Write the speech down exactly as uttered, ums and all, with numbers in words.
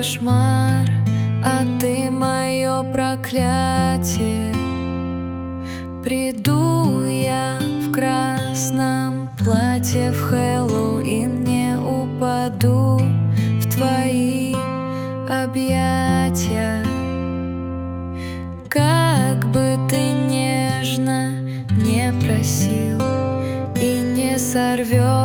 кошмар, а ты мое проклятие. Приду я в красном платье в Хэллоуин, не упаду в твои объятия. Как бы ты нежно не просил и не сорвешь